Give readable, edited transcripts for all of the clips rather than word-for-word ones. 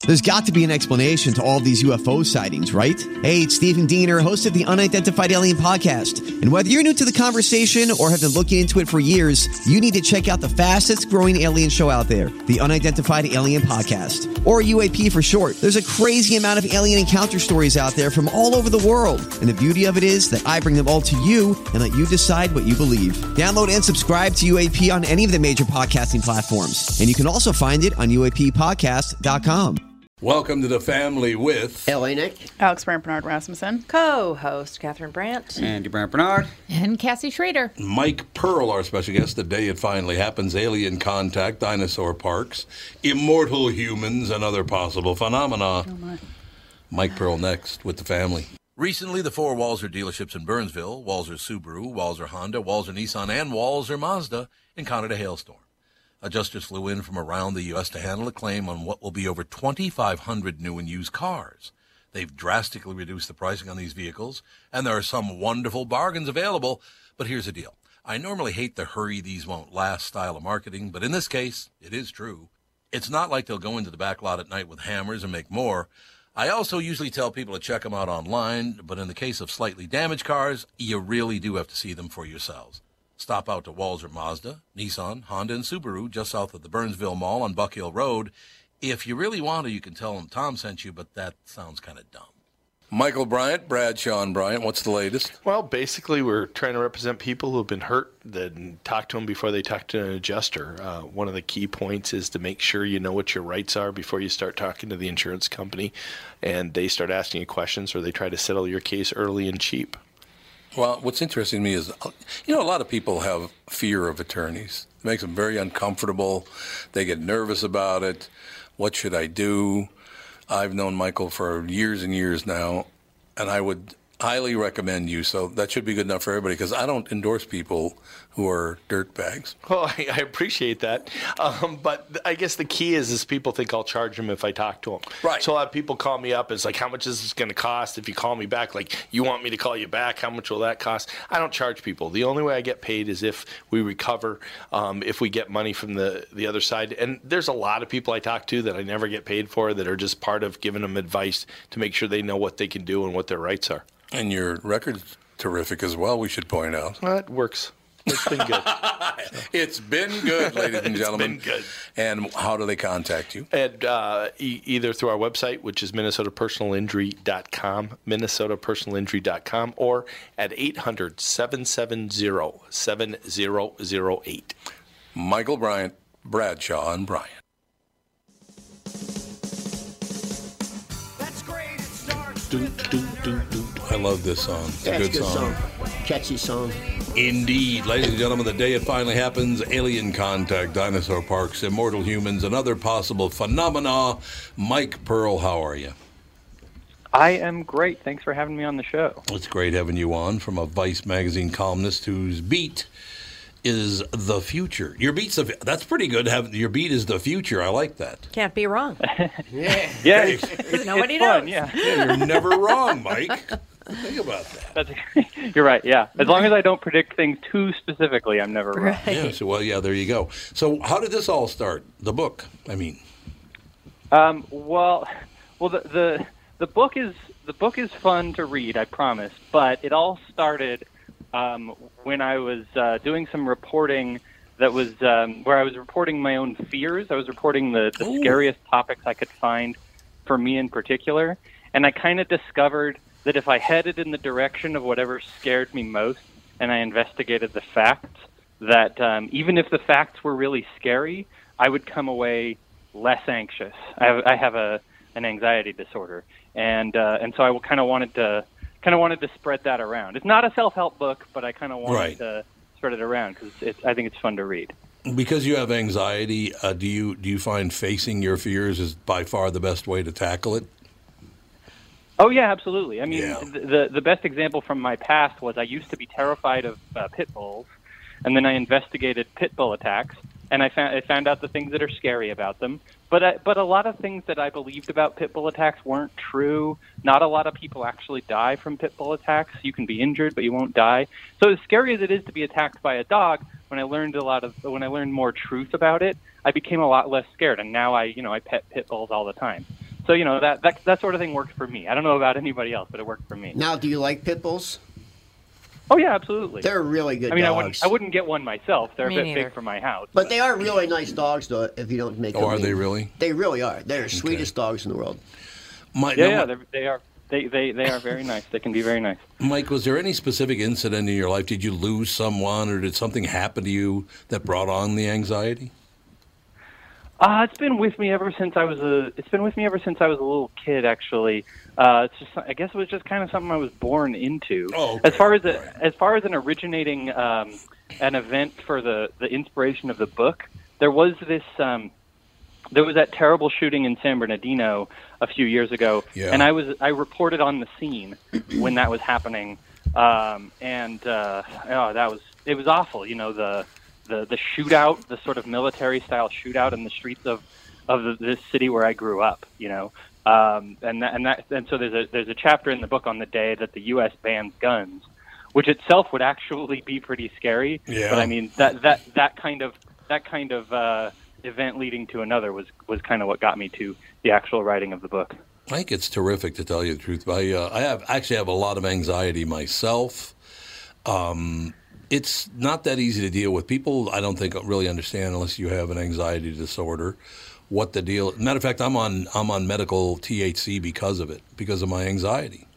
There's got to be an explanation to all of these UFO sightings, right? Hey, it's Stephen Diener, host of the Unidentified Alien Podcast. And whether you're new to the conversation or have been looking into it for years, you need to check out the fastest growing alien show out there, the Unidentified Alien Podcast, or UAP for short. There's a crazy amount of alien encounter stories out there from all over the world. And the beauty of it is that I bring them all to you and let you decide what you believe. Download and subscribe to UAP on any of the major podcasting platforms. And you can also find it on UAPpodcast.com. Welcome to the family with L.A. Nick, Alex Brandt Bernard Rasmussen, co-host Catherine Brandt, Andy Brandt Bernard, and Cassie Schrader. Mike Pearl, our special guest. The day it finally happens: alien contact, dinosaur parks, immortal humans, and other possible phenomena. Oh my. Mike Pearl next with the family. Recently, the 4 Walser dealerships in Burnsville, Walser Subaru, Walser Honda, Walser Nissan, and Walser Mazda, encountered a hailstorm. Adjusters flew in from around the U.S. to handle a claim on what will be over 2,500 new and used cars. They've drastically reduced the pricing on these vehicles, and there are some wonderful bargains available. But here's the deal. I normally hate the hurry these won't last style of marketing, but in this case, it is true. It's not like they'll go into the back lot at night with hammers and make more. I also usually tell people to check them out online, but in the case of slightly damaged cars, you really do have to see them for yourselves. Stop out to Walser Mazda, Nissan, Honda, and Subaru just south of the Burnsville Mall on Buck Hill Road. If you really want to, you can tell them Tom sent you, but that sounds kind of dumb. Michael Bryant, Bradshaw and Bryant, what's the latest? Well, basically, we're trying to represent people who have been hurt, then talk to them before they talk to an adjuster. One of the key points is to make sure you know what your rights are before you start talking to the insurance company, and they start asking you questions or they try to settle your case early and cheap. Well, what's interesting to me is, a lot of people have fear of attorneys. It makes them very uncomfortable. They get nervous about it. What should I do? I've known Michael for years and years now, and I would highly recommend you. So that should be good enough for everybody, because I don't endorse people who are dirtbags. Well, I appreciate that. But I guess the key is people think I'll charge them if I talk to them. Right. So a lot of people call me up. It's like, how much is this going to cost if you call me back? Like, you want me to call you back? How much will that cost? I don't charge people. The only way I get paid is if we recover, if we get money from the other side. And there's a lot of people I talk to that I never get paid for that are just part of giving them advice to make sure they know what they can do and what their rights are. And your record's terrific as well, we should point out. Well, it works. It's been good. It's been good, ladies and gentlemen. It's been good. And how do they contact you? And either through our website, which is minnesotapersonalinjury.com, minnesotapersonalinjury.com, or at 800-770-7008. Michael Bryant, Bradshaw, and Bryant. I love this song. It's a good song. Catchy song. Indeed. Ladies and gentlemen, the day it finally happens: alien contact, dinosaur parks, immortal humans, and other possible phenomena. Mike Pearl, how are you? I am great. Thanks for having me on the show. It's great having you on, from a Vice magazine columnist whose beat is the future. Your beat's that's pretty good. Your beat is the future. I like that. Can't be wrong. Yeah, Nobody it's fun, knows. Yeah. You're never wrong, Mike. Think about that. You're right, yeah. As long as I don't predict things too specifically, I'm never wrong. Right. Yeah, there you go. So how did this all start? The book, I mean. Well, the book is fun to read, I promise. But it all started when I was doing some reporting that was where I was reporting my own fears. I was reporting the scariest topics I could find for me in particular. And I kind of discovered that if I headed in the direction of whatever scared me most and I investigated the facts, that even if the facts were really scary, I would come away less anxious. I have an anxiety disorder. And so I kind of wanted to spread that around. It's not a self-help book, but I kind of wanted to spread it around because I think it's fun to read. Because you have anxiety, do you find facing your fears is by far the best way to tackle it? Oh yeah, absolutely. I mean, the best example from my past was I used to be terrified of pit bulls, and then I investigated pit bull attacks, and I found out the things that are scary about them. But a lot of things that I believed about pit bull attacks weren't true. Not a lot of people actually die from pit bull attacks. You can be injured, but you won't die. So as scary as it is to be attacked by a dog, when I learned more truth about it, I became a lot less scared. And now I pet pit bulls all the time. So, you know, that sort of thing worked for me. I don't know about anybody else, but it worked for me. Now, do you like pit bulls? Oh, yeah, absolutely. They're really good I mean, dogs. I wouldn't get one myself. They're Me a bit neither. big for my house. But they are really nice dogs, though, if you don't make them. Oh, are they really? They really are. They're the sweetest dogs in the world. They are. They are very nice. They can be very nice. Mike, was there any specific incident in your life? Did you lose someone, or did something happen to you that brought on the anxiety? It's been with me ever since I was a little kid. Actually, it's just, I guess it was just kind of something I was born into. Oh, okay. As far as an originating an event for the inspiration of the book, there was this. There was that terrible shooting in San Bernardino a few years ago, and I reported on the scene when that was happening, it was awful. You know, the shootout, the sort of military style shootout in the streets of this city where I grew up. You know, and so there's a chapter in the book on the day that the U.S. bans guns, which itself would actually be pretty scary. Yeah. But I mean that kind of event leading to another was kind of what got me to the actual writing of the book. I think it's terrific, to tell you the truth. I have a lot of anxiety myself. It's not that easy to deal with. People, I don't think, really understand, unless you have an anxiety disorder, what the deal. Matter of fact, I'm on medical THC because of it, because of my anxiety.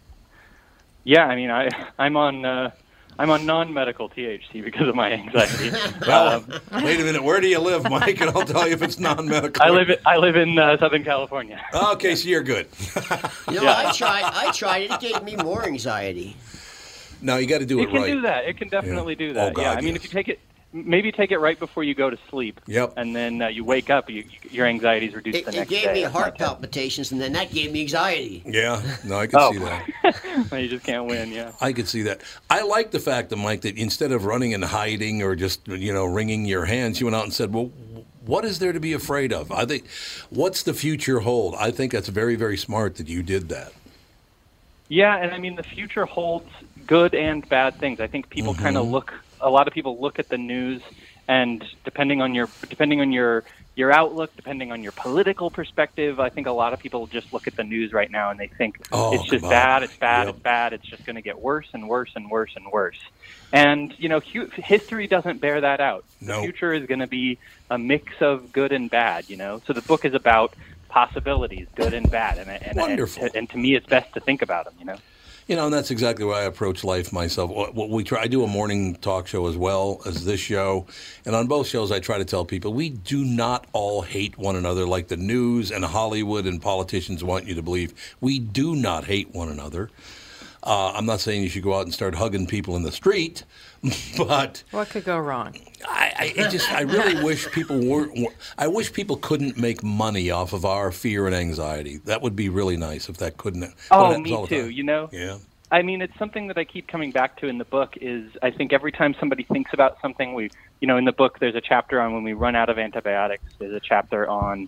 Yeah, I mean, I'm on non-medical THC because of my anxiety. Well, wait a minute. Where do you live, Mike? And I'll tell you if it's non-medical. I live in Southern California. Okay, so you're good. You know, I tried it. It gave me more anxiety. No, you got to do it right. It can do that. It can definitely do that. Oh, God, yeah, I mean, yes. if you take it, maybe take it right before you go to sleep. Yep. And then you wake up, your anxiety is reduced the It next day. gave me heart palpitations, and then that gave me anxiety. Yeah, no, I can see that. You just can't win, yeah. I could see that. I like the fact that, Mike, that instead of running and hiding or just, wringing your hands, you went out and said, well, what is there to be afraid of? I think, what's the future hold? I think that's very, very smart that you did that. Yeah, and I mean, the future holds good and bad things. I think people kind of a lot of people look at the news, and depending on your outlook, depending on your political perspective, I think a lot of people just look at the news right now and they think it's just bad, it's bad, it's bad, it's just going to get worse and worse and worse and worse. And, history doesn't bear that out. No. The future is going to be a mix of good and bad, So the book is about possibilities, good and bad. Wonderful. And to me, it's best to think about them, And that's exactly why I approach life myself. I do a morning talk show as well as this show, and on both shows I try to tell people we do not all hate one another like the news and Hollywood and politicians want you to believe. We do not hate one another. I'm not saying you should go out and start hugging people in the street, but What could go wrong? I really wish people weren't. I wish people couldn't make money off of our fear and anxiety. That would be really nice if that couldn't. Oh, me too. Yeah. I mean, it's something that I keep coming back to in the book. Is I think every time somebody thinks about something, in the book there's a chapter on when we run out of antibiotics. There's a chapter on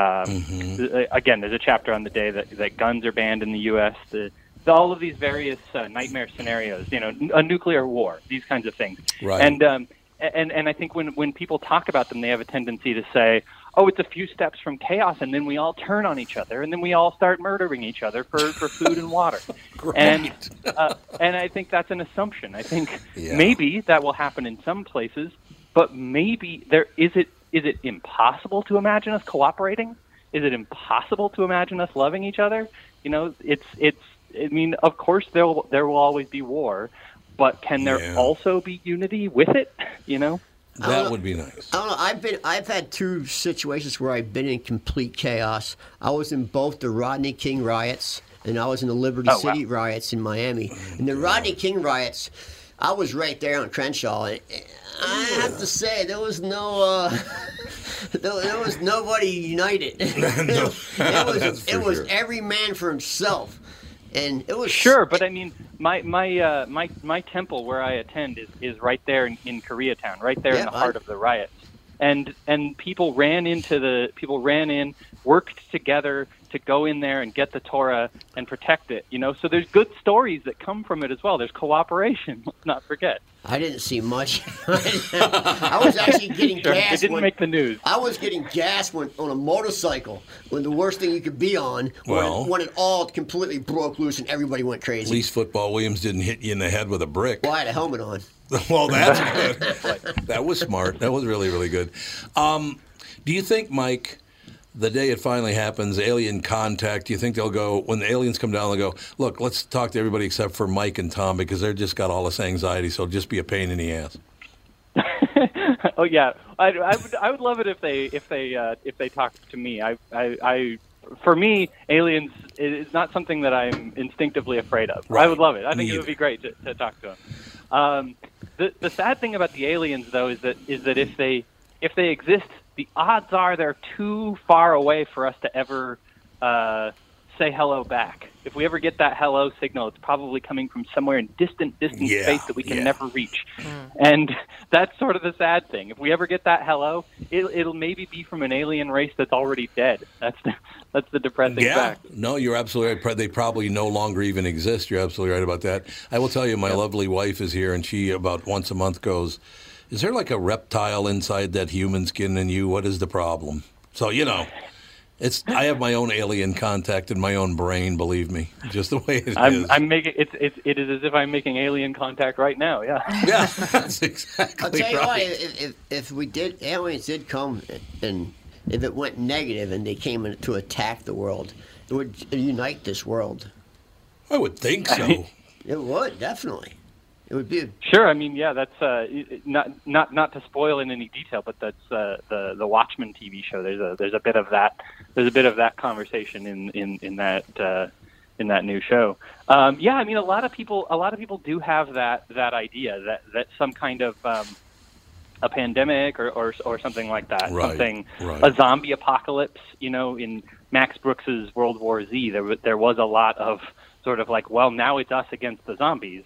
again. There's a chapter on the day that guns are banned in the U.S. All of these various nightmare scenarios, a nuclear war, these kinds of things. Right. And I think when people talk about them, they have a tendency to say, oh, it's a few steps from chaos, and then we all turn on each other, and then we all start murdering each other for food and water. And I think that's an assumption. I think maybe that will happen in some places, but maybe is it impossible to imagine us cooperating? Is it impossible to imagine us loving each other? I mean, of course, there will always be war, but can there also be unity with it? That would be nice. I don't know. I've had two situations where I've been in complete chaos. I was in both the Rodney King riots, and I was in the Liberty City riots in Miami. In the Rodney King riots, I was right there on Crenshaw, and I have to say there was no. There was nobody united. It was every man for himself. And it was but I mean, my temple where I attend is right there in Koreatown, right there in the heart of the riots, and people ran in, worked together to go in there and get the Torah and protect it. So there's good stories that come from it as well. There's cooperation. Let's not forget. I didn't see much. I was actually getting gas. It didn't make the news. I was getting gas on a motorcycle when the worst thing you could be on when it all completely broke loose and everybody went crazy. At least Football Williams didn't hit you in the head with a brick. Well, I had a helmet on. Well, that's good. That was smart. That was really, really good. Do you think, Mike, the day it finally happens, alien contact, do you think they'll go, when the aliens come down, they'll go, look, let's talk to everybody except for Mike and Tom because they're just got all this anxiety, so it'll just be a pain in the ass. Oh yeah, I would love it if they talk to me. For me, aliens is not something that I'm instinctively afraid of. Right. I would love it. I think it would be great to talk to them. The sad thing about the aliens, though, is that if they exist, the odds are they're too far away for us to ever say hello back. If we ever get that hello signal, it's probably coming from somewhere in distant space that we can never reach. And that's sort of the sad thing. If we ever get that hello, it'll maybe be from an alien race that's already dead. That's the depressing fact. No, you're absolutely right. They probably no longer even exist. You're absolutely right about that. I will tell you, my lovely wife is here, and she about once a month goes, is there like a reptile inside that human skin in you? What is the problem? So, I have my own alien contact in my own brain, believe me, just the way it is. I'm making it is as if I'm making alien contact right now. Yeah. Yeah, that's exactly I'll tell you right. if aliens did come and if it went negative and they came in to attack the world, it would unite this world. I would think so. It would, definitely. It would be sure. I mean, yeah, that's not to spoil in any detail, but that's the Watchmen TV show. There's a bit of that. There's a bit of that conversation in that new show. Yeah, I mean, a lot of people do have that idea that some kind of a pandemic or something like that, right. A zombie apocalypse. In Max Brooks's World War Z, there was a lot of sort of like, well, now it's us against the zombies.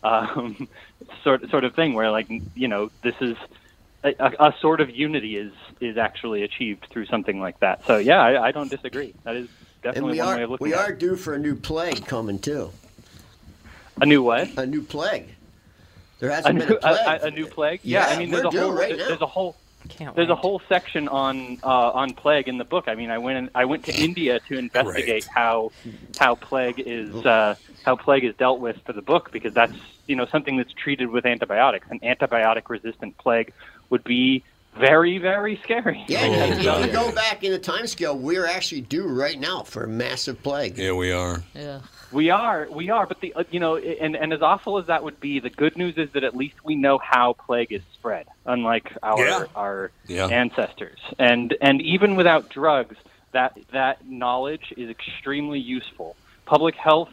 Sort of thing where this is a sort of unity is actually achieved through something like that. So yeah, I don't disagree. That is definitely one way of looking at it. We are due for a new plague coming too. A new what? A new plague. There hasn't been a plague. A new plague? Yeah, I mean there's a whole section on plague in the book. I mean I went to India to investigate how plague is dealt with for the book, because that's something that's treated with antibiotics. An antibiotic resistant plague would be very, very scary. Yeah, if you go back in the time scale, we're actually due right now for a massive plague. Yeah, we are. Yeah. We are, but the and as awful as that would be, the good news is that at least we know how plague is spread, unlike our ancestors. And even without drugs, that knowledge is extremely useful. Public health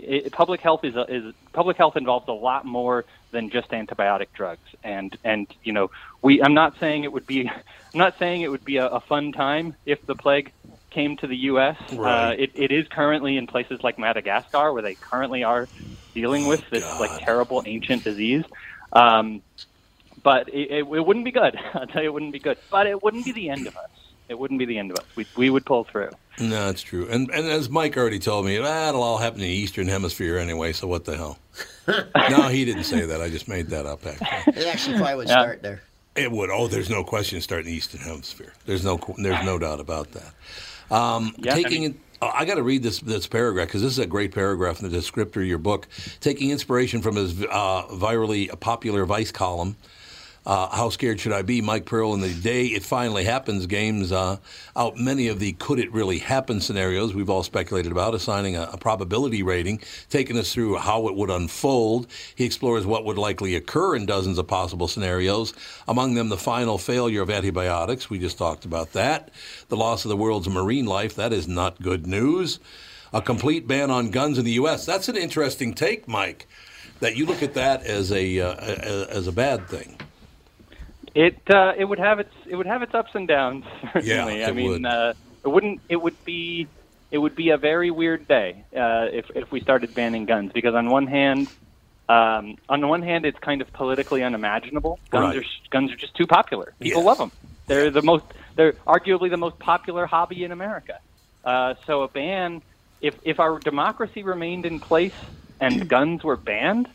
involves a lot more than just antibiotic drugs. And I'm not saying it would be a fun time if the plague came to the U.S. Right. It is currently in places like Madagascar, where they currently are dealing with this terrible ancient disease. But it wouldn't be good. I'll tell you, it wouldn't be good. But it wouldn't be the end of us. It wouldn't be the end of us. We would pull through. No, that's true. And as Mike already told me, it'll all happen in the Eastern Hemisphere anyway, so what the hell? No, he didn't say that. I just made that up, actually. It actually probably would start there. It would. Oh, there's no question starting in the Eastern Hemisphere. There's no doubt about that. I got to read this paragraph because this is a great paragraph in the descriptor of your book. Taking inspiration from his virally popular Vice column, How Scared Should I Be? Mike Pearl, in the day it finally happens, games out many of the could it really happen scenarios we've all speculated about, assigning a probability rating, taking us through how it would unfold. He explores what would likely occur in dozens of possible scenarios, among them the final failure of antibiotics. We just talked about that. The loss of the world's marine life. That is not good news. A complete ban on guns in the U.S. That's an interesting take, Mike, that you look at that as a bad thing. It would have its ups and downs. Certainly. Yeah, It would be a very weird day if we started banning guns, because on one hand, it's kind of politically unimaginable. Guns are just too popular. People love them. They're arguably the most popular hobby in America. So a ban, if our democracy remained in place and guns were banned,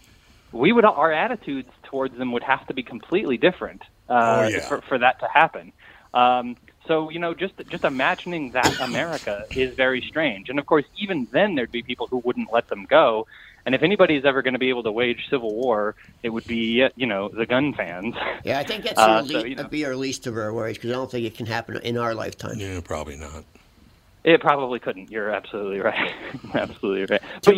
our attitudes towards them would have to be completely different for that to happen. So, just imagining that America is very strange. And, of course, even then there'd be people who wouldn't let them go. And if anybody's ever going to be able to wage civil war, it would be, the gun fans. Yeah, I think that'd be our least of our worries, because I don't think it can happen in our lifetime. Yeah, probably not. It probably couldn't. You're absolutely right. Absolutely right. But,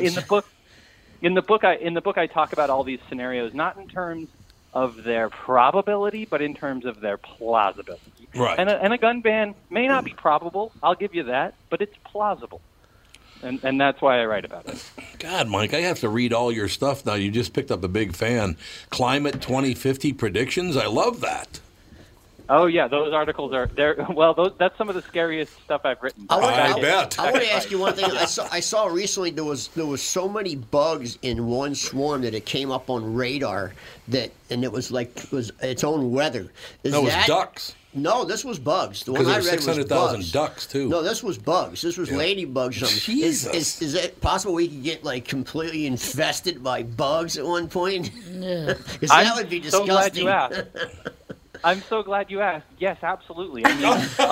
in the book I talk about all these scenarios, not in terms of their probability, but in terms of their plausibility. Right. And a gun ban may not be probable, I'll give you that, but it's plausible. And that's why I write about it. God, Mike, I have to read all your stuff now. You just picked up a big fan. Climate 2050 predictions? I love that. Oh, yeah, those articles are there. Well, that's some of the scariest stuff I've written. I bet. I want to ask you one thing. I saw recently there was so many bugs in one swarm that it came up on radar and it was its own weather. It was ducks. No, this was bugs. The one I read was 600,000 ducks, too. No, this was bugs. This was ladybugs or something. Jesus. Is it possible we could get, completely infested by bugs at one point? Yeah. Because that would be disgusting. So glad you asked. I'm so glad you asked. Yes, absolutely. I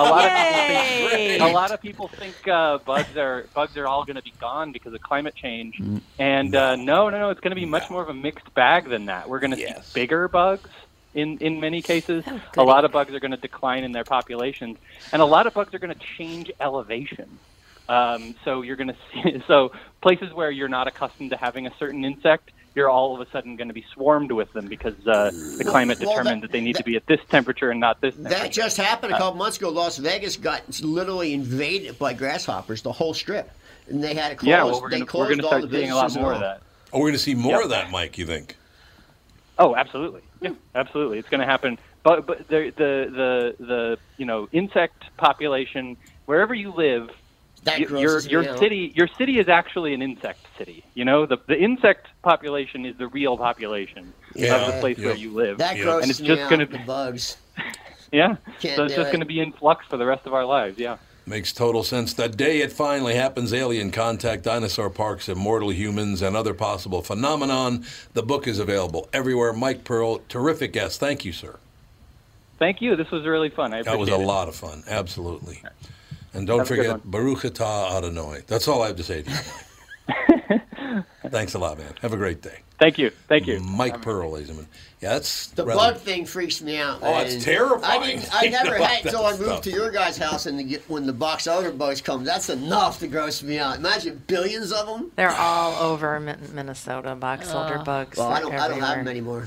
mean, a lot of people think bugs are all going to be gone because of climate change, and no, it's going to be much more of a mixed bag than that. We're going to see bigger bugs. In many cases, a lot of bugs are going to decline in their populations, and a lot of bugs are going to change elevation. So you're going to see places where you're not accustomed to having a certain insect, you're all of a sudden going to be swarmed with them because the climate determined that they need to be at this temperature and not this temperature. That just happened a couple months ago. Las Vegas got literally invaded by grasshoppers, the whole strip, and they had to close. Yeah, well, we're going to start seeing a lot more of that. Oh, we're going to see more of that, Mike, you think? Oh, absolutely. Yeah, absolutely. It's going to happen. But the insect population, wherever you live, your city is actually an insect city. The insect population is the real population of the place where you live. That grosses and it's me just out, going to the bugs. Yeah. Can't so it's just going to be in flux for the rest of our lives. Yeah. Makes total sense. The day it finally happens, alien contact, dinosaur parks, immortal humans, and other possible phenomenon. The book is available everywhere. Mike Pearl, terrific guest. Thank you, sir. Thank you. This was really fun. I appreciate it. That was a lot of fun. Absolutely. And don't forget, Baruch atah Adonai. That's all I have to say to you, Mike. Thanks a lot, man. Have a great day. Thank you. Mike Pearl, ladies and gentlemen. Yeah, that's the bug thing freaks me out. Oh, it's terrifying. I never had it until I moved to your guys' house, and when the box elder bugs come, that's enough to gross me out. Imagine billions of them. They're all over Minnesota. Box elder bugs. Well, I don't have them anymore.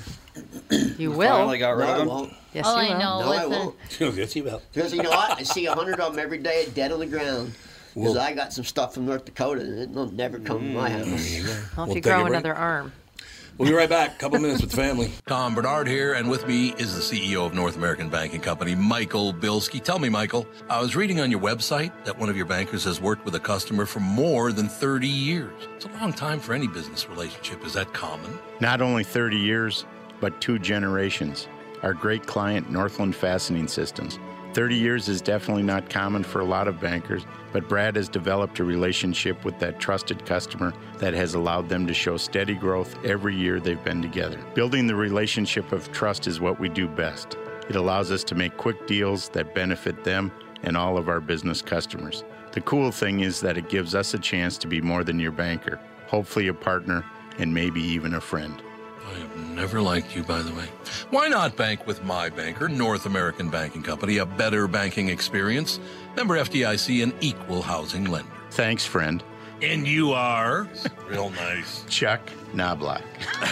You will. Finally got rid of them. I won't. Yes, All you will. I know No, I is won't. Yes, you will. Because you know what? I see 100 of them every day dead on the ground. Because I got some stuff from North Dakota, and it'll never come to my house. Well, if you grow another arm. We'll be right back. Couple minutes with the family. Tom Bernard here, and with me is the CEO of North American Banking Company, Michael Bilski. Tell me, Michael, I was reading on your website that one of your bankers has worked with a customer for more than 30 years. It's a long time for any business relationship. Is that common? Not only 30 years, but 2 generations. Our great client, Northland Fastening Systems. 30 years is definitely not common for a lot of bankers, but Brad has developed a relationship with that trusted customer that has allowed them to show steady growth every year they've been together. Building the relationship of trust is what we do best. It allows us to make quick deals that benefit them and all of our business customers. The cool thing is that it gives us a chance to be more than your banker, hopefully a partner, and maybe even a friend. I have never liked you, by the way. Why not bank with my banker, North American Banking Company, a better banking experience? Member FDIC, an equal housing lender. Thanks, friend. And you are? Real nice. Chuck Knobloch.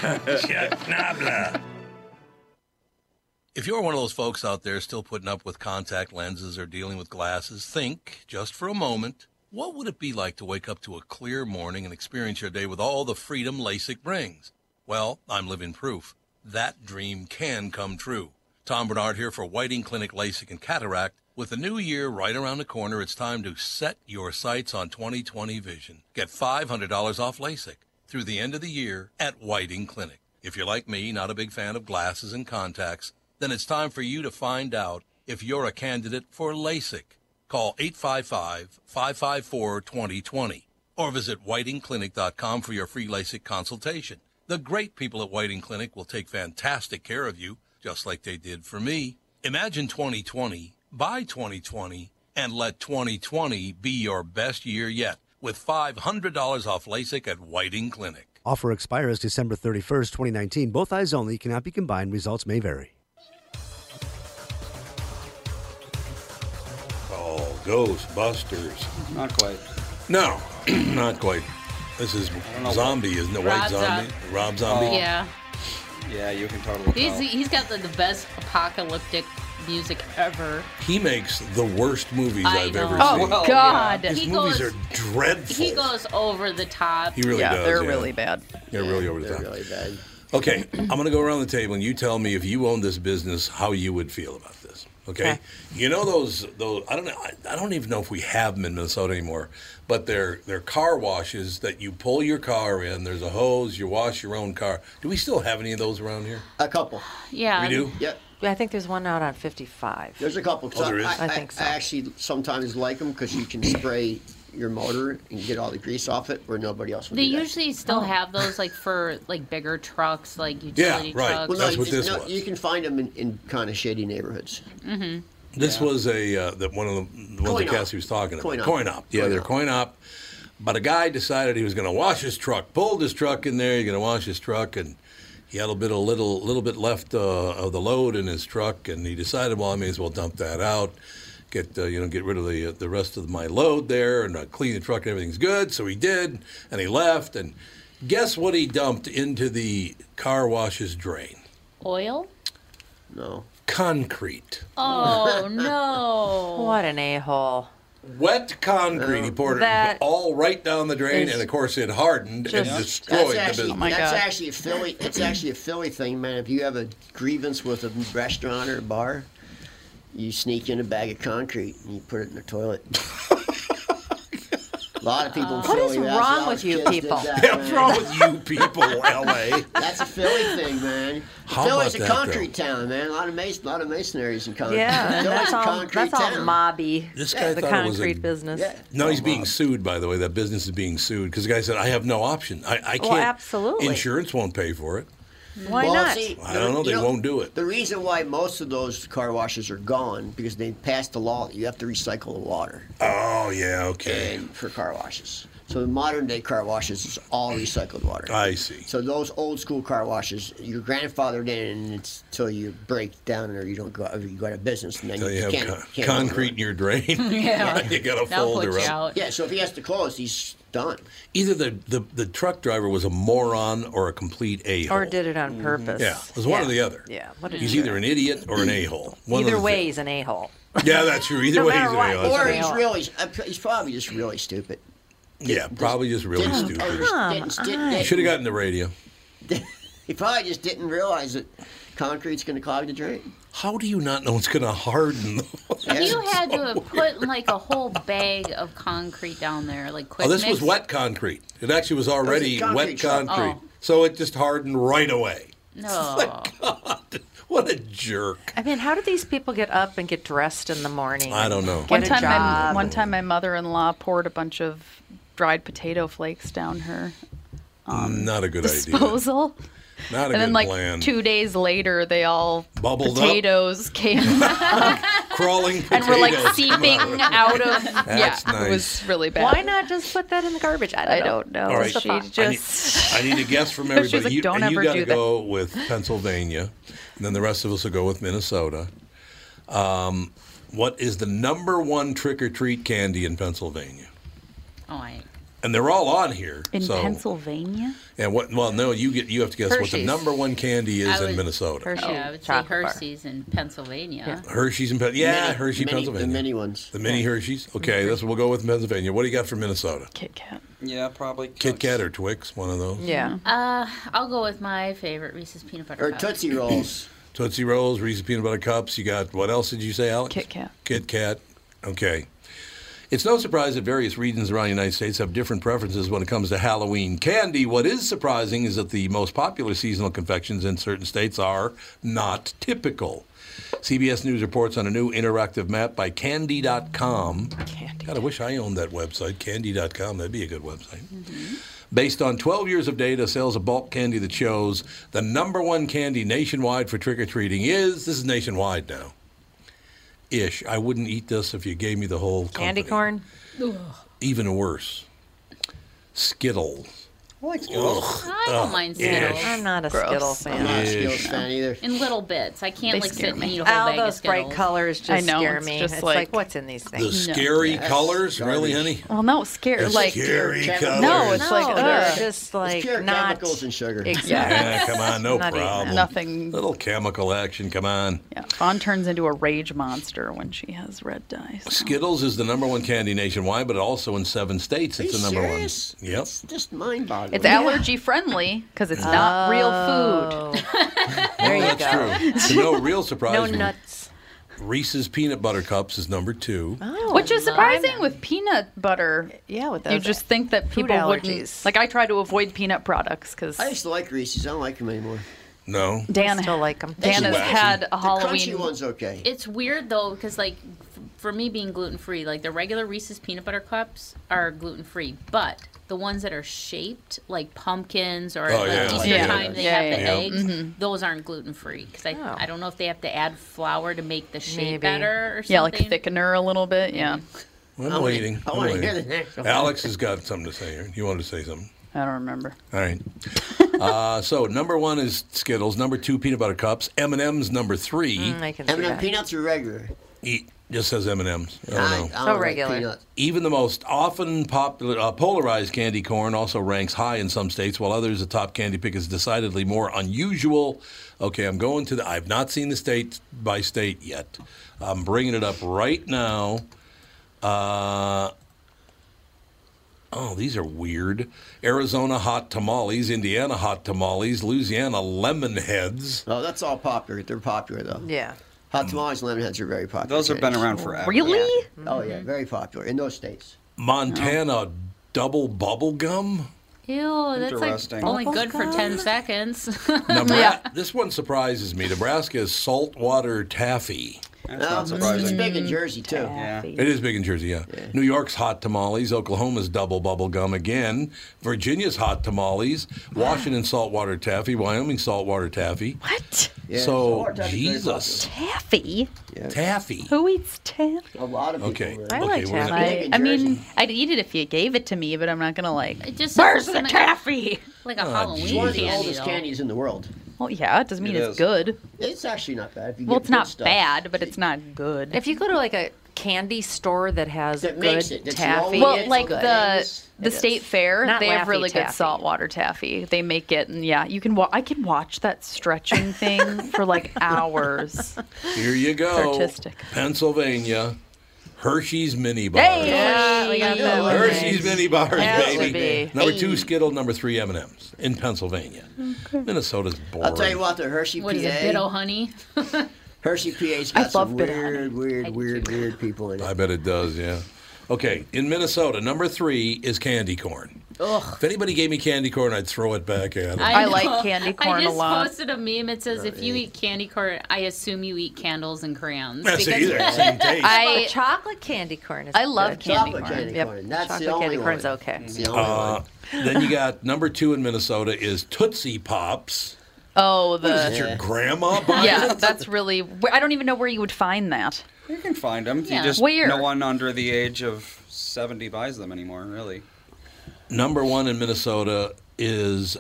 Chuck Knobloch. If you're one of those folks out there still putting up with contact lenses or dealing with glasses, think, just for a moment, what would it be like to wake up to a clear morning and experience your day with all the freedom LASIK brings? Well, I'm living proof. That dream can come true. Tom Bernard here for Whiting Clinic LASIK and Cataract. With the new year right around the corner, it's time to set your sights on 20/20 vision. Get $500 off LASIK through the end of the year at Whiting Clinic. If you're like me, not a big fan of glasses and contacts, then it's time for you to find out if you're a candidate for LASIK. Call 855-554-2020 or visit whitingclinic.com for your free LASIK consultation. The great people at Whiting Clinic will take fantastic care of you, just like they did for me. Imagine 2020, buy 2020, and let 2020 be your best year yet with $500 off LASIK at Whiting Clinic. Offer expires December 31st, 2019. Both eyes only, cannot be combined. Results may vary. Oh, Ghostbusters. Not quite. No, not quite. This is Zombie, isn't it? White Zombie? Rob Zombie? Yeah. Yeah, you can totally tell. He's got the best apocalyptic music ever. He makes the worst movies I've ever Oh, seen. God. His movies are dreadful. He goes over the top. He really does. They're really bad. They're really over the top. Really bad. Okay, I'm going to go around the table and you tell me if you owned this business, how you would feel about this. Okay, you know those I don't know. I don't even know if we have them in Minnesota anymore. But they're car washes that you pull your car in. There's a hose. You wash your own car. Do we still have any of those around here? A couple. Yeah. We do. Yep. Yeah, I think there's one out on 55. There's a couple. Oh, there is? I think so. I actually sometimes like them because you can spray your motor and get all the grease off it, where nobody else would. They do that. usually still have those like for like bigger trucks, like utility trucks. Well, That's what you, this was. You can find them in kind of shady neighborhoods. Mm-hmm. This was one of the ones that Cassie was talking about. Coin op. Yeah, they're coin op. But a guy decided he was going to wash his truck. Pulled his truck in there. He's going to wash his truck, and he had a little bit left of the load in his truck, and he decided, well, I may as well dump that out, get rid of the rest of my load there, and clean the truck, and everything's good. So he did, and he left, and guess what he dumped into the car wash's drain? Oil? No. Concrete. Oh no! What an a-hole. Wet concrete. He poured it all right down the drain, and of course it hardened and destroyed the business. That's actually a Philly. It's actually a Philly thing, man. If you have a grievance with a restaurant or a bar, you sneak in a bag of concrete and you put it in the toilet. A lot of people in What Philly. is wrong with you people? What's wrong with you people, LA? That's a Philly thing, man. How Philly's about a that, concrete town, man. A lot of masonaries in concrete. Yeah, Philly's that's a all concrete that's all town. mobby. This guy the thought it was concrete business. Yeah. No, he's being sued, by the way. That business is being sued because the guy said, I have no option. I can't. Well, absolutely. Insurance won't pay for it. Why not? See, I don't know. They won't do it. The reason why most of those car washes are gone because they passed the law that you have to recycle the water. Oh, yeah, okay. And for car washes. So the modern day car washes is all recycled water. I see. So those old school car washes, you're grandfathered in until you break down or you don't go, or you go out of business, and then So you have can't concrete in your drain. Yeah. You got to That'll fold put her you up. out. Yeah, so if he has to close, he's done. Either the truck driver was a moron or a complete a-hole. Or did it on purpose. Yeah, it was one or the other. Yeah. What a He's jerk. either an idiot or an a-hole. One Either of the way, two. he's an a-hole. Yeah, that's true. Either No way, he's matter an what. a-hole. Or That's right. he's probably just really stupid. Yeah, probably just really stupid. He Should have gotten the radio. He probably just didn't realize that concrete's going to clog the drain. How do you not know it's going to harden? You had to have put like a whole bag of concrete down there, like quick Oh, this mix. was wet concrete. It actually was already concrete wet truck. concrete. Oh. So it just hardened right away. No. God, what a jerk. I mean, how do these people get up and get dressed in the morning? I don't know. Get a job. One time, my mother-in-law poured a bunch of dried potato flakes down her Not a good idea. disposal. Not a And then, good like, plan. 2 days later, they all Bubbled potatoes came Crawling and were like potatoes. seeping out of. That's yeah, nice. it was really bad. Why not just put that in the garbage? I don't know. All right. Just a thought. I need a guess from everybody. She's like, "Don't and you ever got to do that." go with Pennsylvania, and then the rest of us will go with Minnesota. What is the number one trick-or-treat candy in Pennsylvania? Oh, And they're all on here. In so. Pennsylvania? And what? Well, no, you have to guess what the Hershey's. number one candy is I in would- Minnesota. Hershey, I would say chocolate bar. Hershey's in Pennsylvania. Hershey's in Pennsylvania. Hershey, mini, Pennsylvania. The mini ones. The mini Hershey's. Okay, we'll go with Pennsylvania. What do you got for Minnesota? Kit Kat. Yeah, probably. Kit Kat or Twix, one of those. Yeah. I'll go with my favorite Reese's peanut butter Or cup. Tootsie Rolls. Tootsie Rolls, Reese's Peanut Butter Cups. You got, what else did you say, Alex? Kit Kat. Kit Kat. Okay. It's no surprise that various regions around the United States have different preferences when it comes to Halloween candy. What is surprising is that the most popular seasonal confections in certain states are not typical. CBS News reports on a new interactive map by Candy.com. God, I wish I owned that website, Candy.com. That'd be a good website. Based on 12 years of data, sales of bulk candy that shows the number one candy nationwide for trick-or-treating this is nationwide now. I wouldn't eat this if you gave me the whole Candy company. corn? Even worse. Skittles. I like Skittles. I don't mind Skittles. I'm not a Gross. Skittles fan. I'm not a Skittles fan either. In little bits. I can't They like sit scare and me. eat a whole All bag of those bright Skittles. colors just I know, scare it's me. just It's like- like, what's in these The things? scary Yes. colors? Really, honey? Well, no, scary. The Like, scary No, colors. no, it's No, like, they're ugh. just like It's pure not chemicals and sugar. Exactly. Yeah, come on, no Not eating that. problem. Nothing. Little chemical action, come on. Yeah, Fawn turns into a rage monster when she has red dye. So. Skittles is the number one candy nationwide, but also in 7 states Are it's you the number serious? one. Yep. It's just mind-boggling. It's allergy friendly because it's not real food. There you That's go. true. To no real surprise, No nuts. Reese's Peanut Butter Cups is number 2. Oh, Which is surprising with peanut butter. Yeah, with those You just think that food people wouldn't. allergies. Like, I try to avoid peanut products because I used to like Reese's. I don't like them anymore. No. Dan, still like them. Dan has Wacky. had a The Halloween. crunchy one's okay. It's weird though, because like for me being gluten free, like the regular Reese's peanut butter cups are gluten free, but the ones that are shaped like pumpkins or Oh, like yeah. Easter Yeah. time they Yeah, have the yeah. eggs, those aren't gluten free. Because I don't know if they have to add flour to make the shape Maybe. better or something. Yeah, like thickener a little bit. Yeah. I'm waiting. I I'm want to hear waiting. the next one. Alex has got something to say here. You wanted to say something? I don't remember. All right. So number 1 is Skittles. Number 2, peanut butter cups. M&M's number 3. I can see M&M that. peanuts are regular. Just says M&M's. I don't know. I So don't like regular. peanuts. Even the most often popular polarized candy corn also ranks high in some states, while others, the top candy pick is decidedly more unusual. Okay, I'm going to I've not seen the state by state yet. I'm bringing it up right now. These are weird. Arizona hot tamales, Indiana hot tamales, Louisiana lemon heads. Oh, that's all popular. They're popular, though. Yeah. Hot tamales and lemon heads are very popular. Those have been candies. around forever. Really? Oh, yeah, very popular in those states. Montana double bubble gum. Ew, that's like Interesting. only good for 10 seconds. This one surprises me. Nebraska is saltwater taffy. That's not It's surprising. big in Jersey, too. Yeah. It is big in Jersey, yeah. New York's hot tamales. Oklahoma's double bubble gum again. Virginia's hot tamales. Washington saltwater taffy. Wyoming saltwater taffy. What? Yeah, So, saltwater taffy's very Jesus. Taffy? Taffy. Who eats taffy? A lot of people. Okay. really. I like we're gonna- taffy. in I mean, Jersey. I'd eat it if you gave it to me, but I'm not gonna like. It just Where's sounds the like taffy? Like a It's Halloween one of the candy, oldest though. candies in the world. Well, yeah, it doesn't mean It it's is. good. It's actually not bad. If you Well, get it's good not stuff. bad, but it's not good. If you go to like a candy store that has That good makes it. That's the taffy, only Well, it's like good. the It is. state fair, Not they have Laffy really good Taffy. saltwater taffy. They make it, and yeah, you can. I can watch that stretching thing for like hours. Here you go. It's artistic. Pennsylvania. Hershey's mini bars. Hey, yeah, we got that one. Hershey's mini bars, That baby. would be. Number 2, Skittle. Number 3, M&M's in Pennsylvania. Minnesota's boring. I'll tell you what, the Hershey What PA. is it, Bit O' Honey? Hershey PA's I got some love Bit O' weird people in it. I bet it does, yeah. Okay, in Minnesota, number 3 is candy corn. Ugh. If anybody gave me candy corn, I'd throw it back at them. I know. like candy corn I a just lot. posted a meme. It says, if you eat candy corn, I assume you eat candles and crayons. That's either same taste. But chocolate candy corn is I love good. candy Chocolate corn. candy Yep. corn. That's Chocolate the only candy one. corn's okay. It's the only one. Then you got number 2 in Minnesota is Tootsie Pops. Oh, What is it, the your grandma buying yeah, it? that's really. I don't even know where you would find that. You can find them. Yeah. You just Where? no one under the age of 70 buys them anymore, really. Number 1 in Minnesota is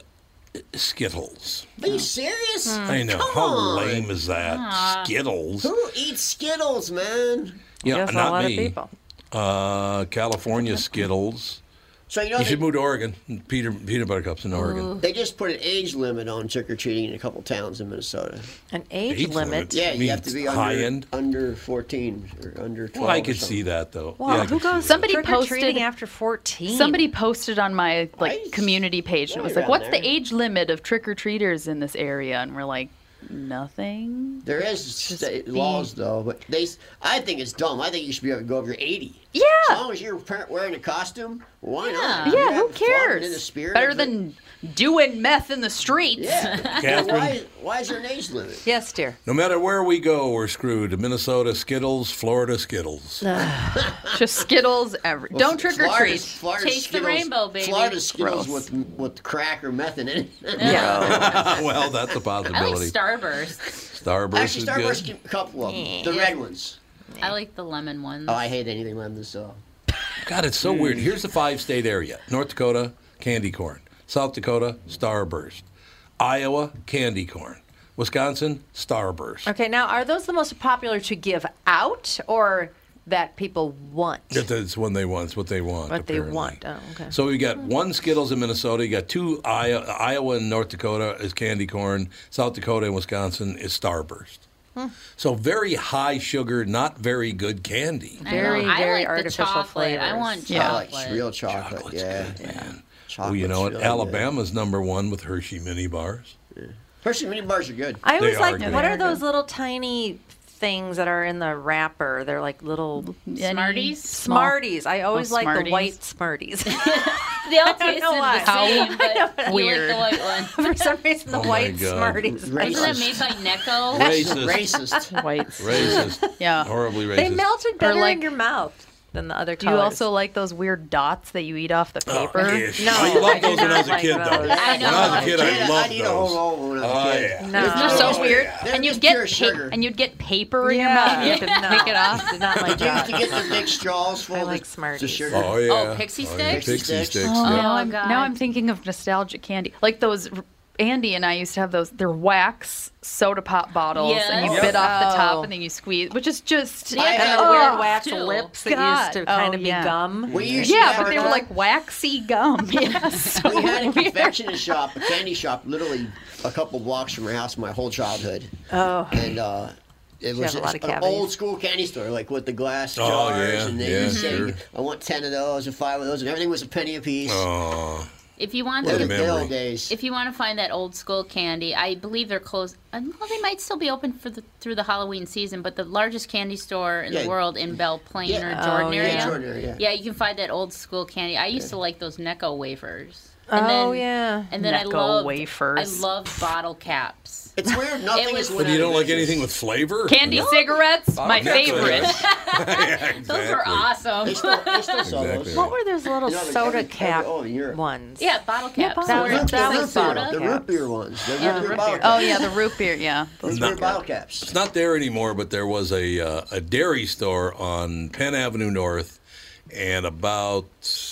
Skittles. Are you serious? I know. Come How on. lame is that? Skittles. Who eats Skittles, man? Yeah, Guess a not lot me. of people. California Skittles. So you know You should move to Oregon. Peanut butter cups in Oregon. they just put an age limit on trick or treating in a couple towns in Minnesota. An age Age limit. limit? Yeah, mean you have to be high under, end? under 14 or under 12. Well, I or could something. see that though. Well, yeah, I who could see goes that. Somebody trick-or-treating posted- after 14? Somebody posted on my Right. community page, and it was Right like, "What's around the age limit of trick or treaters in this area?" And we're like, "Nothing." There is state laws though, but I think it's dumb. I think you should be able to go if you're 80. Yeah. As long as you're wearing a costume, why not? Yeah, You're who having fun in the cares? spirit Better of it. than doing meth in the streets. Yeah. Catherine? Why is there an age limit? Yes, dear. No matter where we go, we're screwed. Minnesota Skittles, Florida Skittles. Just Skittles every. Don't trick or treat. Taste the rainbow, baby. Florida Skittles Gross. with crack or meth in it. Well, that's a I like possibility. Starburst. Starburst Actually, is Starburst, good. a couple of them. The red ones. I like the lemon ones. Oh, I hate anything lemon, so. God, it's so weird. Here's the 5-state area. North Dakota, candy corn. South Dakota, Starburst. Iowa, candy corn. Wisconsin, Starburst. Okay, now are those the most popular to give out or that people want? That's when they want. It's what they want. What apparently. they want. Oh, okay. So we got one Skittles in Minnesota. You got two Iowa and North Dakota is candy corn. South Dakota and Wisconsin is Starburst. So very high sugar, not very good candy. Very, I very like the artificial chocolate. flavors. I want I chocolate. like real chocolate. Chocolate's Yeah. good, man. Chocolate's Well, you know what? really Alabama's number one with Hershey mini bars. good. Hershey mini bars are good. I always They like, are good. what They are are those good. little tiny things that are in the wrapper? They're like little Smarties? Smarties. I always like Smarties. the white Smarties. They all tasted know why. the same, but you Weird. like the white one. For some reason, the Oh my white God. Smarties. Isn't that made by Necco? Racist. Racist. Whites. Racist. Yeah. Horribly racist. They melted better like- in your mouth than the other Do you colors. also like those weird dots that you eat off the paper? Ish. No, I loved I do those when I was a not kid, like though. those. I know. When I was a kid, I I loved need a whole those. roll when I was Oh, a kid. yeah. No. They're so Oh, weird, yeah. They're and you'd just get pure sugar. and you'd get paper in your Yeah. mouth. You have to No. take it off. Did not like Did you that. used to get the big straws full I of like the Smarties. sugar? Oh, yeah. Oh, Pixie yeah. Sticks? Pixie Sticks. Sticks, Oh, yeah. God. now I'm thinking of nostalgic candy, like those. Andy and I used to have those. They're wax soda pop bottles, and you Yes. bit off the Oh. top, and then you squeeze, which is just Yeah, And Oh, the weird wax too. lips that God. used to kind Oh, of be yeah. gum. We used to yeah, have but they a- were like waxy gum. Yes, We had a confectionery shop, a candy shop, literally a couple blocks from our house my whole childhood. Oh. And it was had a lot of an cavities. old school candy store, like with the glass Oh, jars, yeah, and they yeah, would say, sure. "I want 10 of those and 5 of those," and everything was a penny a piece. Oh, If you want They're What a the to, memory. old days. if you want to find that old school candy, I believe they're closed. Well, they might still be open through the Halloween season, but the largest candy store in Yeah. the world in Belle Plaine Yeah. or Jordan Oh, area. yeah. Jordan area, yeah. Yeah, you can find that old school candy. I used to like those Necco wafers. Oh, yeah. And then Necco wafers. I loved bottle caps. It's weird. Nothing was- is. but you don't like anything with flavor? Candy cigarettes, my Necco. favorite. Yeah, exactly. Those were awesome. They still sell Exactly. those. What were those little You know, like soda every- cap oh, in Europe. ones? Yeah, bottle caps. bottle That were- caps. that That was was soda. The root beer ones. The Yeah, root beer root bottle beer. caps. Oh yeah, the root beer. Yeah, those Root were beer good. bottle caps. It's not there anymore, but there was a dairy store on Penn Avenue North and about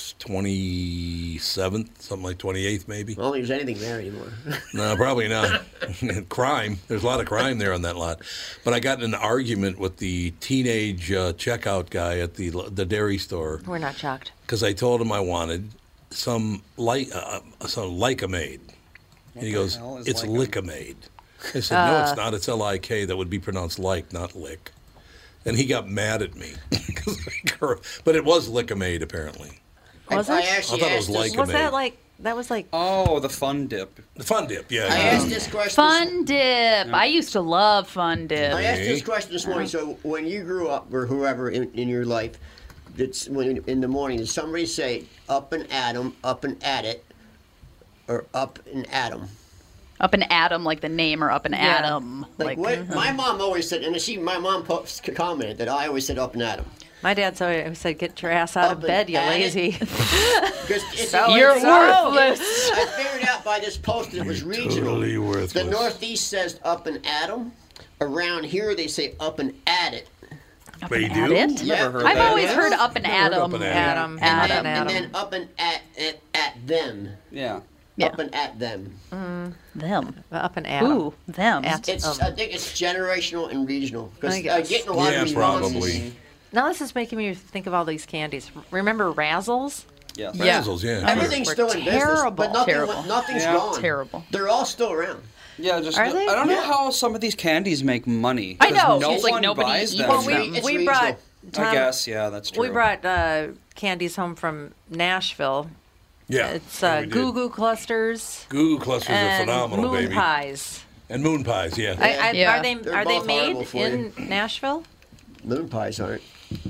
27th, something like 28th maybe. I don't think there's anything there anymore. No, probably not. Crime. There's a lot of crime there on that lot. But I got in an argument with the teenage checkout guy at the dairy store We're not shocked. because I told him I wanted some Lycamade. And he goes, hell is "It's Lycam?" Lickamade." I said, "No, it's not. It's L-I-K. That would be pronounced like, not lick." And he got mad at me. But it was Lickamade, apparently. Was I it? actually I thought it was asked this, Lycamade. Was that like, that was like, Oh, the Fun Dip. The Fun Dip, yeah. I yeah. asked this question. Fun Dip. I used to love Fun Dip. I asked this question this morning. So when you grew up, or whoever in your life, when in the morning, did somebody say "up and at 'em, up and at it," or "up and at 'em"? Up and Atom, like the name, or Up and Atom. Like what? My mom always said, and my mom commented that I always said "up and at 'em." my dad said, get your ass out of Up and bed, you at it. lazy. Because You're worthless. I figured out by this post that it was regional. Totally worthless. The Northeast says "up and at 'em." Around here, they say "up and at it." They At do? it? Yeah. Never heard I've that. always heard Up and Never heard Atom. Up and Adam, And Adam, then up and at them. Yeah. Yeah. Up and at them. Them. Up and Adam. Ooh, them. At- It's I think it's generational and regional because I guess. getting a lot Yeah, of responses. probably. Now this is making me think of all these candies. Remember Razzles? Yes. Yeah. Razzles, yeah. sure. Everything's Were still in business, terrible. but nothing, Terrible. nothing's Yeah. gone. Terrible. They're all still around. Yeah, just Are they? I don't know Yeah. how some of these candies make money. I 'cause know. No It's like one nobody buys eats them. Well, them. It's we regional. brought. I guess, yeah, that's true. We brought candies home from Nashville. Yeah. It's yeah, we did. Goo Goo Clusters Goo Goo clusters are and phenomenal, moon baby. pies. And moon pies, yeah. I, Yeah. Are they They're are they both made horrible for in Nashville? Moon pies aren't.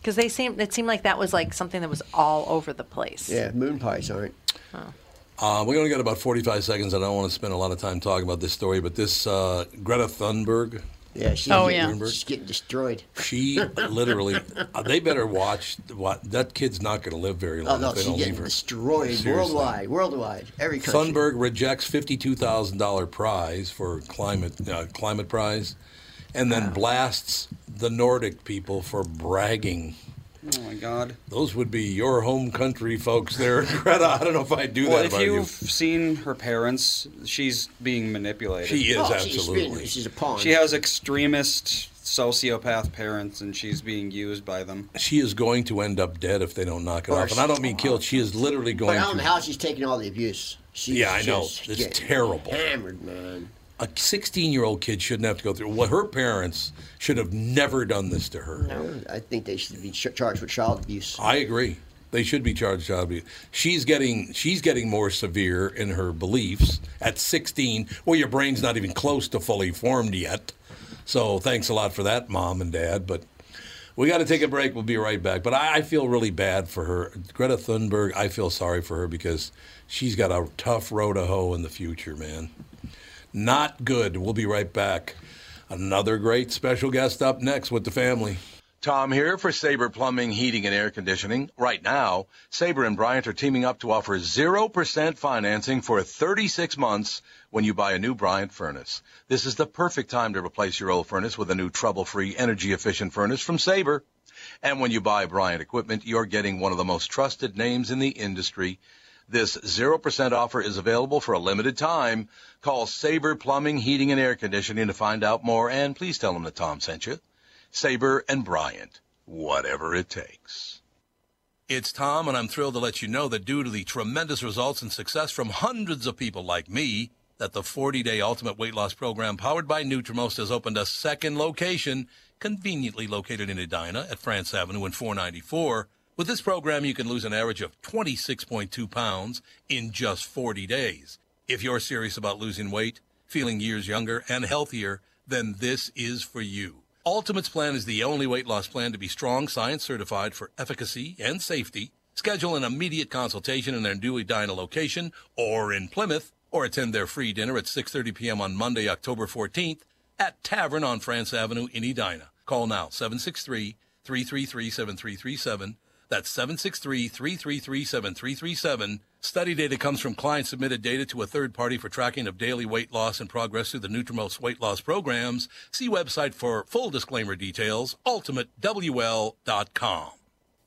Because it seemed like that was like something that was all over the place. Yeah, moon pies aren't. Oh. We only got about 45 seconds. I don't want to spend a lot of time talking about this story, but this Greta Thunberg. Yeah, she's getting destroyed. She literally, they better watch. That kid's not going to live very long. Oh, no, if they she's don't getting leave her. destroyed. Seriously. Worldwide, every country. Thunberg rejects $52,000 prize for climate prize, and then blasts the Nordic people for bragging. Oh, my God. Those would be your home country folks there, Greta. I don't know if I'd do that about you. Well, if you've seen her parents, she's being manipulated. She is, absolutely. She's a pawn. She has extremist sociopath parents, and she's being used by them. She is going to end up dead if they don't knock it off. And I don't mean killed. She is literally going to. But I don't know how she's taking all the abuse. Yeah, I know. It's terrible. Hammered, man. A 16-year-old kid shouldn't have to go through. Well, her parents should have never done this to her. No, I think they should be charged with child abuse. I agree. They should be charged with child abuse. She's getting more severe in her beliefs at 16. Well, your brain's not even close to fully formed yet. So thanks a lot for that, Mom and Dad. But we got to take a break. We'll be right back. But I feel really bad for her. Greta Thunberg, I feel sorry for her because she's got a tough road to hoe in the future, man. Not good. We'll be right back. Another great special guest up next with the family. Tom here for Sabre Plumbing, Heating, and Air Conditioning. Right now, Sabre and Bryant are teaming up to offer 0% financing for 36 months when you buy a new Bryant furnace. This is the perfect time to replace your old furnace with a new trouble-free, energy-efficient furnace from Sabre. And when you buy Bryant equipment, you're getting one of the most trusted names in the industry. This 0% offer is available for a limited time. Call Sabre Plumbing, Heating, and Air Conditioning to find out more, and please tell them that Tom sent you. Sabre and Bryant, whatever it takes. It's Tom, and I'm thrilled to let you know that due to the tremendous results and success from hundreds of people like me, that the 40-day Ultimate Weight Loss Program powered by Nutrimost has opened a second location, conveniently located in Edina at France Avenue and 494. With this program, you can lose an average of 26.2 pounds in just 40 days. If you're serious about losing weight, feeling years younger, and healthier, then this is for you. Ultimate's plan is the only weight loss plan to be strong science certified for efficacy and safety. Schedule an immediate consultation in their new Edina location or in Plymouth, or attend their free dinner at 6:30 p.m. on Monday, October 14th at Tavern on France Avenue in Edina. Call now, 763-333-7337. That's 763-333-7337. Study data comes from client-submitted data to a third party for tracking of daily weight loss and progress through the Nutrimost weight loss programs. See website for full disclaimer details, ultimatewl.com.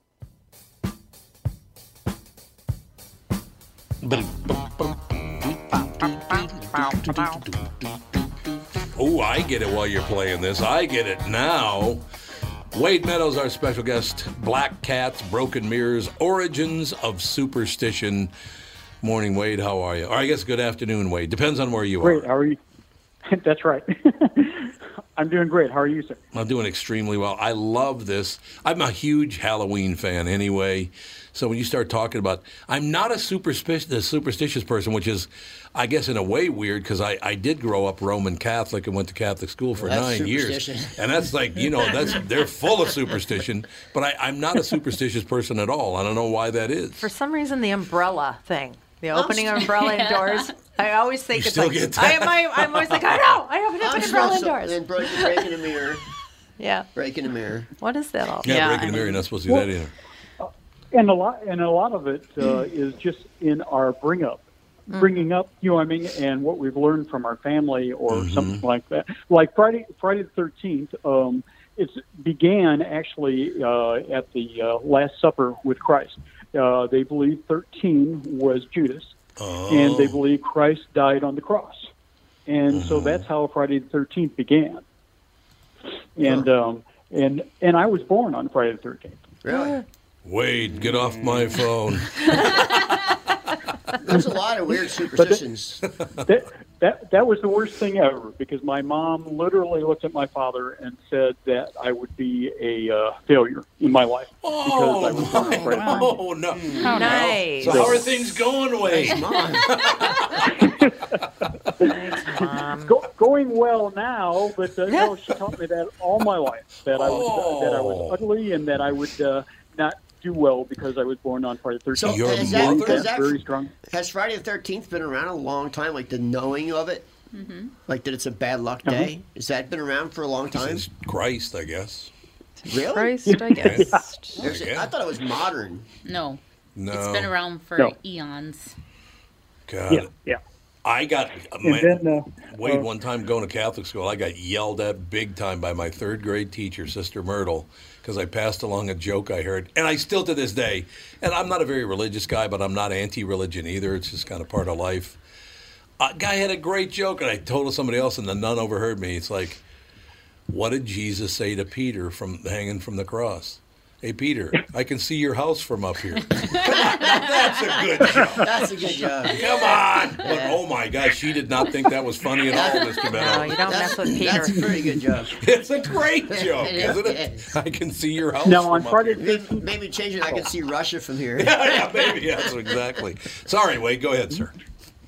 Oh, I get it while you're playing this. I get it now. Wade Meadows, our special guest. Black Cats, Broken Mirrors, Origins of Superstition. Morning, Wade. How are you? Or I guess good afternoon, Wade. Depends on where you are. Great. How are you? That's right. I'm doing great. How are you, sir? I'm doing extremely well. I love this. I'm a huge Halloween fan anyway. So when you start talking about, I'm not a superstitious person, which is, I guess, in a way weird because I did grow up Roman Catholic and went to Catholic school for 9 years. And that's like, they're full of superstition. But I'm not a superstitious person at all. I don't know why that is. For some reason, the umbrella thing, the opening umbrella indoors, I always think it's like, I'm always like, I know, I have an open umbrella indoors. And breaking a mirror. Yeah. Breaking a mirror. What is that all? Yeah, breaking a mirror, you're not supposed to do that either. And a lot of it is just in our bringing up, you know what I mean, and what we've learned from our family or something like that. Like Friday the 13th, it began actually at the Last Supper with Christ. They believe 13 was Judas, and they believe Christ died on the cross, and so that's how Friday the 13th began. And and I was born on Friday the 13th. Really? Wade, get off my phone. There's a lot of weird superstitions. That was the worst thing ever because my mom literally looked at my father and said that I would be a failure in my life. Oh, no. Nice. So how are things going, Wade? Thanks, Mom. Going well now, but no, she taught me that all my life, that I was ugly and that I would not do well because I was born on Friday the 13th. So very strong. Has Friday the 13th been around a long time, like the knowing of it? Mm-hmm. Like that it's a bad luck day? Has that been around for a long time? Since Christ, I guess. Really? Christ, I guess. I thought it was modern. No. No. It's been around for eons. God. Yeah. I got then, one time going to Catholic school. I got yelled at big time by my third grade teacher, Sister Myrtle, because I passed along a joke I heard, and I still to this day. And I'm not a very religious guy, but I'm not anti-religion either. It's just kind of part of life. A guy had a great joke, and I told somebody else, and the nun overheard me. It's like, what did Jesus say to Peter from hanging from the cross? Hey, Peter, I can see your house from up here. Come on, that's a good joke. That's a good joke. Come on. But, oh, my gosh, she did not think that was funny at all, Mr. Meadow. No, you don't mess with Peter. That's a pretty good joke. It's a great joke, isn't it? I can see your house Now, from on up Friday, here. Maybe change it. I can see Russia from here. Yeah, maybe. Yes, exactly. Sorry, Wade. Go ahead, sir.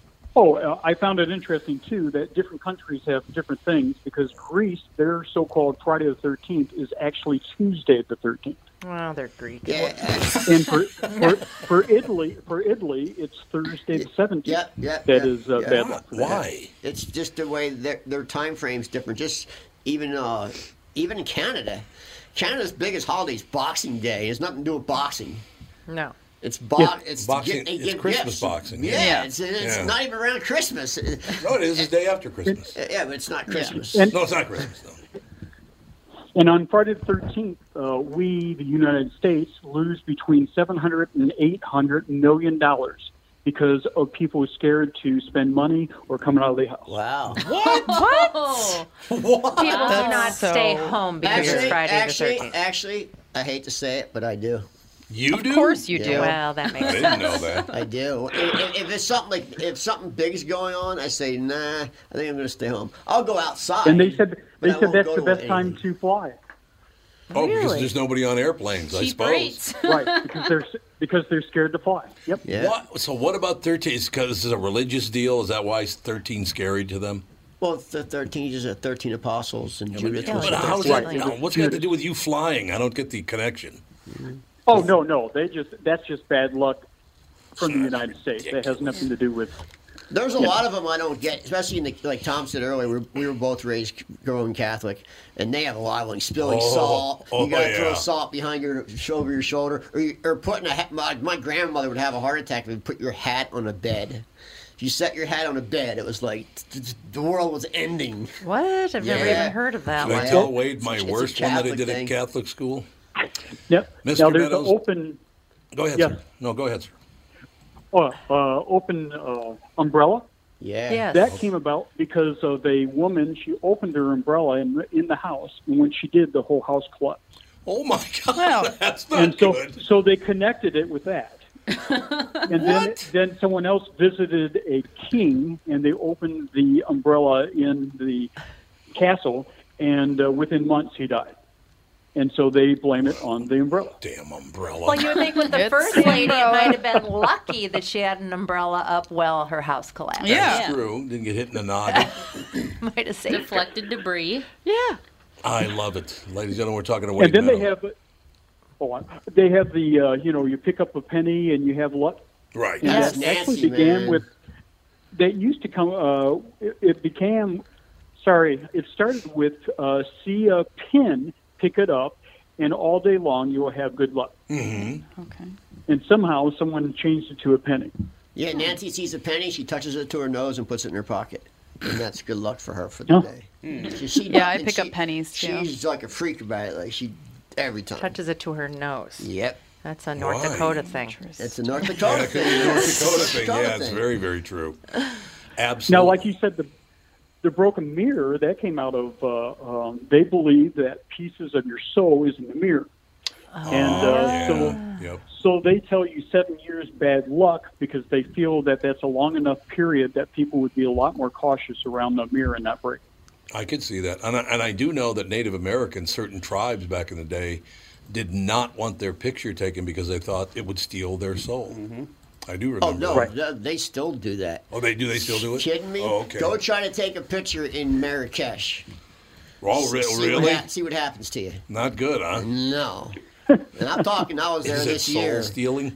I found it interesting, too, that different countries have different things because Greece, their so-called Friday the 13th is actually Tuesday the 13th. Well, they're Greek. Yeah. And for Italy, it's Thursday the 17th. That is bad luck. Why? It's just the way their time frame's different. Just even in Canada, Canada's biggest holiday is Boxing Day. It has nothing to do with boxing. No. It's boxing. It's Christmas gifts. boxing. Yeah, it's not even around Christmas. No, it is. It's the day after Christmas. Yeah, but it's not Christmas. Yeah. No, it's not Christmas, no. And on Friday the 13th, we, the United States, lose between $700 and $800 million because of people scared to spend money or coming out of the house. Wow. What? People do not stay home because it's Friday the 13th. Actually, I hate to say it, but I do. You do? Of course you do. Well, that makes I sense. didn't know that. I do. If it's something if something big is going on, I say, nah, I think I'm going to stay home. I'll go outside. And they said that's go the to best time to fly. Oh, because there's nobody on airplanes, I suppose. Right, because they're scared to fly. Yep. Yeah. So what about 13? Because this is a religious deal. Is that why 13 scary to them? Well, the 13 is 13 apostles and Judas. But how's that? No, what's that to do with you flying? I don't get the connection. Mm-hmm. Oh no! That's just bad luck from the United States. That has nothing to do with. There's a lot of them I don't get, especially in like Tom said earlier. We were both raised growing Catholic, and they have a lot of like spilling salt. You got to throw salt behind over your shoulder, or putting my grandmother would have a heart attack if you put your hat on a bed. If you set your hat on a bed, it was like the world was ending. What? I've never even heard of that Can one. I tell Wade my worst one that I did at Catholic school? Yep. Mr. Now there's Meadows. an open. Go ahead, sir. No, go ahead, sir. Open umbrella. Yeah. Yes. That came about because of a woman. She opened her umbrella in the house, and when she did, the whole house collapsed. Oh my God, that's not and so, good. So they connected it with that. And then someone else visited a king, and they opened the umbrella in the castle, and within months he died. And so they blame it on the umbrella. Damn umbrella. Well, you would think with the first lady, it might have been lucky that she had an umbrella up while her house collapsed. That's true. Didn't get hit in the noggin. Might have saved Deflected debris. Yeah. I love it. Ladies and gentlemen, we're talking to Wade And then Meadow. they have the, you pick up a penny and you have luck. Right. And That's that actually Nancy, began man. with, that used to come, it started with see a pin, pick it up, and all day long you will have good luck. Mm-hmm. Okay. And somehow someone changed it to a penny. Yeah, Nancy sees a penny, she touches it to her nose and puts it in her pocket. And that's good luck for her for the day. I pick up pennies, too. She's like a freak about it. Like every time. Touches it to her nose. Yep. That's a North Dakota thing. It's a North Dakota thing. North Dakota thing. Yeah, it's very, very true. Absolutely. Now, like you said, the broken mirror, that came out of, they believe that pieces of your soul is in the mirror. So they tell you 7 years bad luck because they feel that that's a long enough period that people would be a lot more cautious around the mirror and not break. I could see that. And I do know that Native Americans, certain tribes back in the day, did not want their picture taken because they thought it would steal their soul. Mm-hmm. I do remember. Oh, no, Right. they still do that. Oh, they do? They still do it? Kidding me? Oh, okay. Go try to take a picture in Marrakesh. Oh, really? See what happens to you. Not good, huh? No. And I'm talking, I was there Is it this year. soul stealing?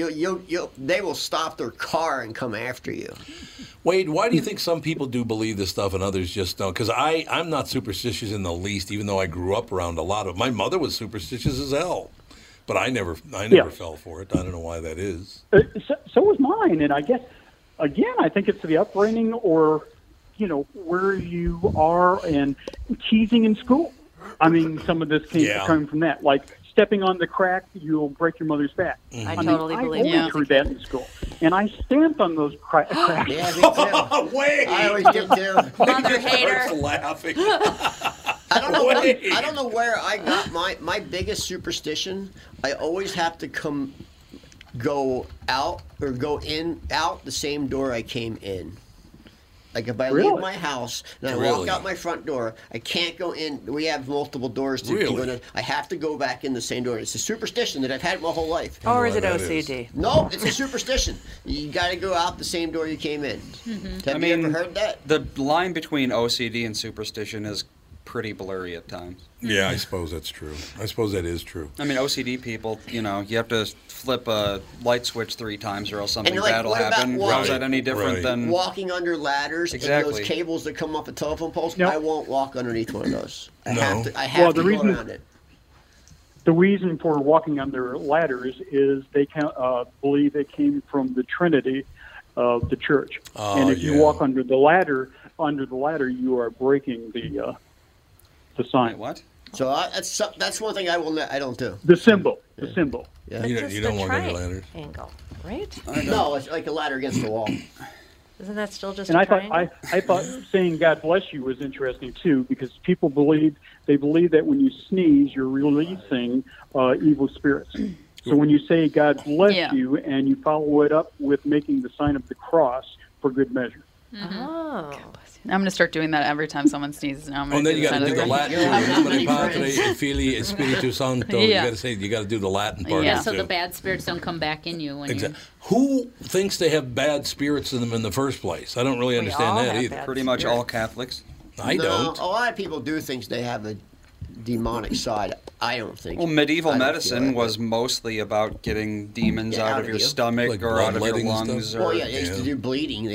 They will stop their car and come after you. Wade, why do you think some people do believe this stuff and others just don't? Because I'm not superstitious in the least, even though I grew up around a lot of. My mother was superstitious as hell, but I never fell for it. I don't know why that is. So was mine, and I guess again, I think it's the upbringing or where you are and teasing in school. I mean, some of this came from that, like stepping on the crack, you'll break your mother's back. Mm-hmm. I totally believe I always heard that in school, and I stamped on those cracks. Yeah, me too. Wait, I always did too. Mother hater. Laughing. I don't know where I got my biggest superstition. I always have to go out the same door I came in. Like if I leave my house and I walk out my front door, I can't go in. We have multiple doors to go in. I have to go back in the same door. It's a superstition that I've had my whole life. Or is it OCD? No, it's a superstition. You got to go out the same door you came in. Mm-hmm. Have you ever heard that? The line between OCD and superstition is pretty blurry at times. Yeah, I suppose that's true. I suppose that is true. I mean, OCD people, you have to flip a light switch 3 times or else something bad will happen. How is that any different than walking under ladders and those cables that come off of telephone poles? Nope. I won't walk underneath one of those. I have to go around it. The reason for walking under ladders is they believe it came from the Trinity of the church. And if you walk under the ladder, you are breaking the sign. Wait, what? So that's one thing I don't do. The symbol. Yeah. You don't walk under ladders. Angle, right? No, it's like a ladder against the wall. Isn't that still just? And a triangle? I thought saying "God bless you" was interesting too, because people believe that when you sneeze, you're releasing evil spirits. So when you say "God bless you" and you follow it up with making the sign of the cross for good measure. Mm-hmm. Oh. I'm going to start doing that every time someone sneezes now. And then you got to do the Latin. Filii, Spiritu Sancto. You got to do the Latin part. Yeah, so the bad spirits don't come back in you. When Who thinks they have bad spirits in them in the first place? I don't really understand that either. Pretty much all Catholics. I don't. A lot of people do think they have a demonic side. I don't think. Well, medieval medicine was mostly about getting demons out of your stomach or out of your lungs. Well, they used to do bleeding.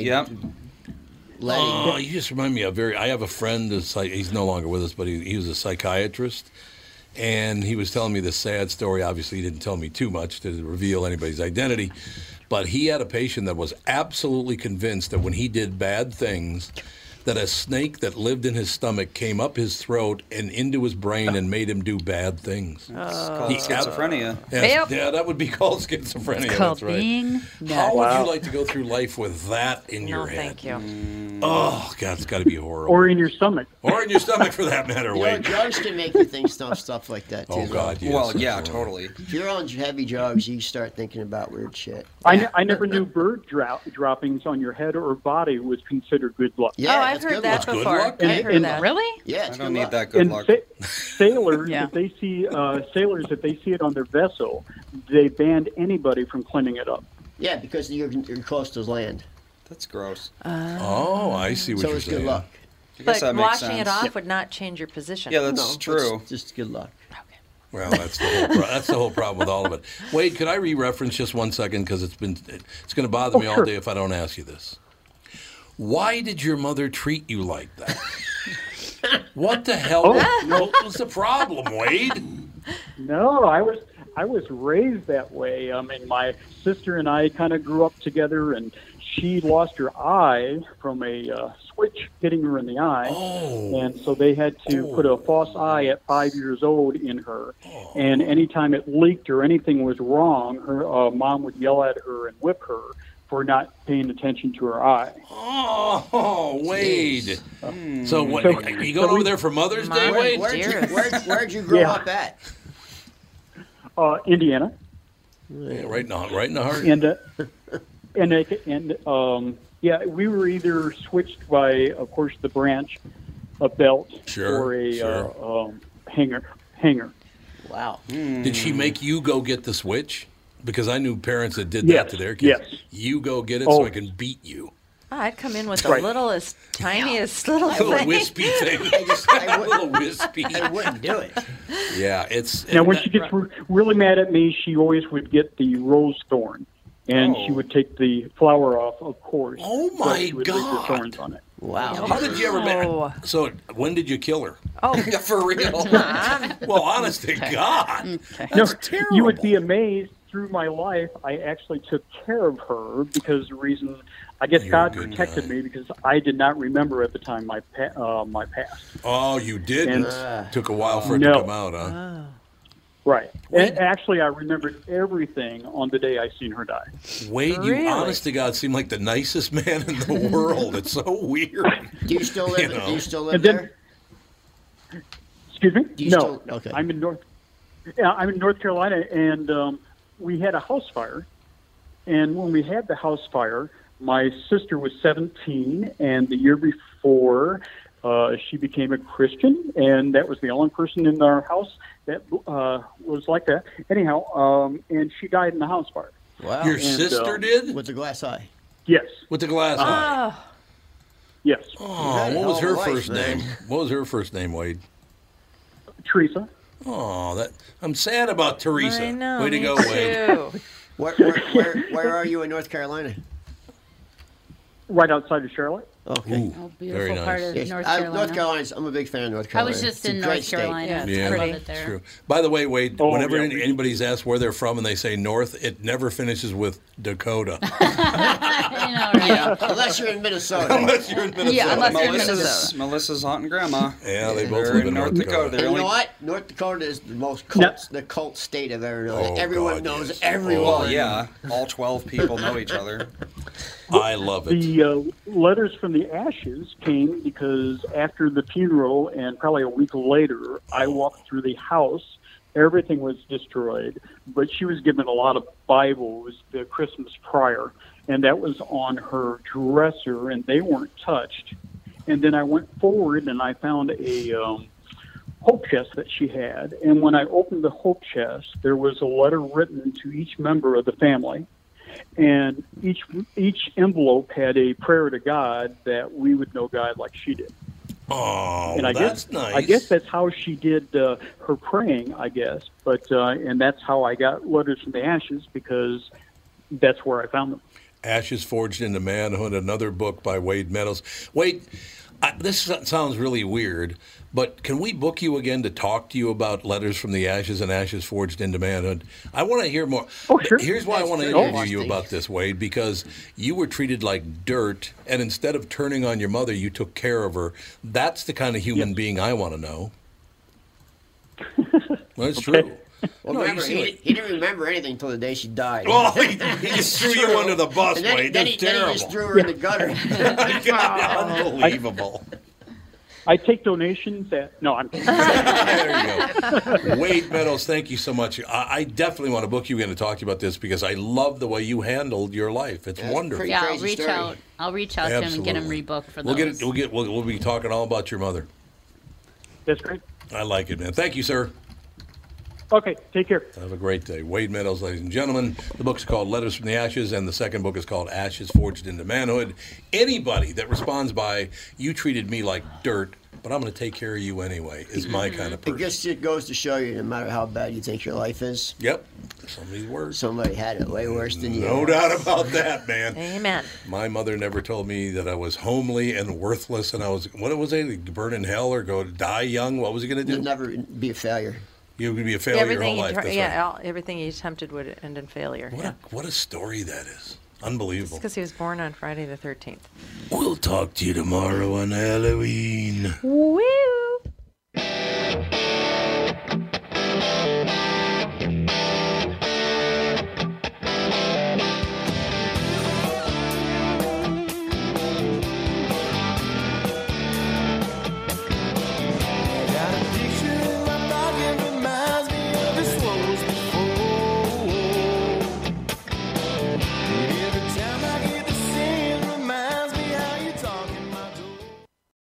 You just remind me I have a friend, he's no longer with us, but he was a psychiatrist, and he was telling me this sad story. Obviously, he didn't tell me too much to reveal anybody's identity, but he had a patient that was absolutely convinced that when he did bad things, that a snake that lived in his stomach came up his throat and into his brain and made him do bad things. It's called schizophrenia. Yeah, that would be called schizophrenia. It's called that's right. being How would you like to go through life with that in your head? Thank you. Oh, God, it's got to be horrible. Or in your stomach. Or in your stomach, for that matter. Drugs can make you think stuff like that, too. Oh, God, yes. Well, yeah, totally. If you're on heavy drugs, you start thinking about weird shit. I never knew bird droppings on your head or body was considered good luck. Yeah, I've heard that before. Luck. I heard that. Really? Yeah, I don't need that good luck. Sailors, if they see it on their vessel, they banned anybody from cleaning it up. Yeah, because you're close to land. That's gross. I see what you're saying. So it's good luck. But washing it off would not change your position. Yeah, that's true. It's just good luck. Okay. Well, that's the whole problem with all of it. Wade, could I re-reference just 1 second, because it's going to bother me all day if I don't ask you this. Why did your mother treat you like that? What the hell? What was the problem, Wade? No, I was raised that way. I mean, my sister and I kind of grew up together, and she lost her eye from a switch hitting her in the eye, and so they had to put a false eye at 5 years old in her. And anytime it leaked or anything was wrong, her mom would yell at her and whip her for not paying attention to her eye. Oh, Wade. So what? You going over there for Mother's Day, Wade? Where'd you grow up at? Indiana. Yeah, right in the heart. And we were either switched by, of course, the branch, a belt, or a hanger. Wow. Did she make you go get the switch? Because I knew parents that did that to their kids. Yes. You go get it so I can beat you. Oh, I'd come in with the littlest, tiniest little thing. Wispy thing. I wouldn't do it. Yeah, it's... Now, when she gets really mad at me, she always would get the rose thorn. And she would take the flower off, of course. Oh, my she would God. leave the thorns on it. Wow. How did you ever... So, when did you kill her? Oh, for real. Well, honest to God. That's terrible. You would be amazed. Through my life, I actually took care of her because the reason... I guess God protected me because I did not remember at the time my past. Oh, you didn't? Took a while for it to come out, huh? Oh. Right. And actually, I remembered everything on the day I seen her die. Wade, you honest to God seem like the nicest man in the world. It's so weird. Do you still live, do you still live And then- there? Excuse me? Do you No. still- okay. I'm in North Carolina, and we had a house fire. And when we had the house fire, my sister was 17, and the year before, she became a Christian, and that was the only person in our house that was like that. Anyhow, and she died in the house fire. Wow. Your sister did? With the glass eye. Yes. With the glass eye? Yes. Oh, what was her first name? What was her first name, Wade? Teresa. Oh, I'm sad about Teresa. I know, Way to me go, too. Wade. Where are you in North Carolina? Right outside of Charlotte. Okay. Oh, beautiful part of North Carolina. North Carolina. I'm a big fan of North I Carolina. was just It's a in great North state. Carolina. Yeah, I love it there. It's true. By the way, Wade, Oh, whenever yeah, anybody's asked where they're from and they say North, it never finishes with Dakota. I know, right? Unless you're in Minnesota. Unless you're in Minnesota. Yeah, unless you're in Minnesota. Melissa's aunt and grandma. Yeah, they both They're live in in North Dakota. And you know what? North Dakota is the most the cult state I've ever known. Oh, Everyone God, knows yes. everyone. Well, yeah, all 12 people know each other. I love it. The letters from the ashes came because after the funeral and probably a week later, I walked through the house. Everything was destroyed, but she was given a lot of Bibles the Christmas prior, and that was on her dresser, and they weren't touched. And then I went forward, and I found a hope chest that she had. And when I opened the hope chest, there was a letter written to each member of the family. And each envelope had a prayer to God that we would know God like she did. Oh, and that's nice. I guess that's how she did her praying, I guess. But and that's how I got Letters from the Ashes, because that's where I found them. Ashes Forged into Manhood, another book by Wade Meadows. Wade, this sounds really weird, but can we book you again to talk to you about Letters from the Ashes and Ashes Forged into Manhood? I want to hear more. Oh, sure. Here's why I want to interview you about this, Wade, because you were treated like dirt, and instead of turning on your mother, you took care of her. That's the kind of human being I want to know. Well, it's true. Well, No, remember, he didn't remember anything until the day she died. Oh, he just threw you under the bus, and then, Wade. Then That's he terrible. just threw her in the gutter. Unbelievable. I take donations at... No, I'm kidding. There you go. Wade Meadows, thank you so much. I definitely want to book you in to talk to you about this because I love the way you handled your life. It's wonderful. Yeah, I'll reach out to him and get him rebooked for those. We'll be talking all about your mother. That's great. I like it, man. Thank you, sir. Okay, take care. Have a great day. Wade Meadows, ladies and gentlemen. The book's called Letters from the Ashes, and the second book is called Ashes Forged into Manhood. Anybody that responds by, you treated me like dirt, but I'm going to take care of you anyway, is my kind of person. It just goes to show you, no matter how bad you think your life is. Yep. Somebody's worse. Somebody had it way worse than you. No doubt about that, man. Amen. My mother never told me that I was homely and worthless, and I was, what was it, burn in hell or go die young? What was he going to do? You'll never be a failure. You would be a failure your whole life. That's right. Everything he attempted would end in failure. What a story that is. Unbelievable. Because he was born on Friday the 13th. We'll talk to you tomorrow on Halloween. Wee!